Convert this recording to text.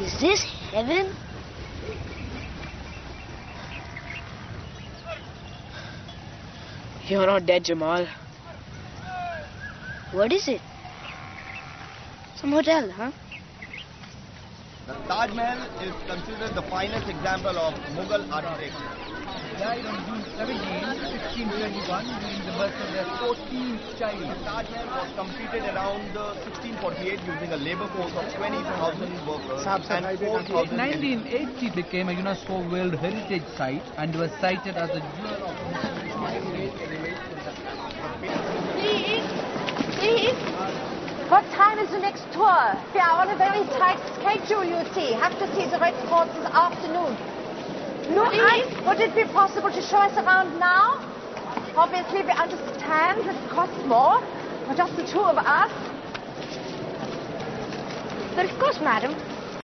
Is this heaven? You're not dead, Jamal. What is it? Some hotel, huh? The Taj Mahal is considered the finest example of Mughal architecture. Died on June 17, 1621 during the birth of their 14th child. The Taj Mahal was completed around 1648 using a labor force of 20,000 workers and 4,000. 1980 became a UNESCO World Heritage Site and was cited as a jewel of Please? What time is the next tour? We are on a very tight schedule, you see. Have to see the Red Fort this afternoon. Would it be possible to show us around now? Obviously, we understand that it costs more for just the two of us. But of course, madam.